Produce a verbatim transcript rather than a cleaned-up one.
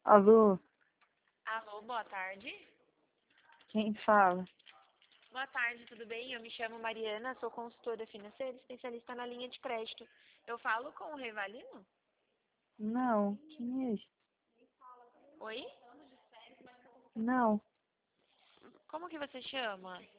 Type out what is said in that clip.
Alô, Alô, boa tarde. quem fala? Boa tarde, tudo bem? Eu me chamo Mariana, sou consultora financeira, especialista na linha de crédito. Eu falo com o Revalino? Não, quem é esse? Oi? Não, Como que você chama?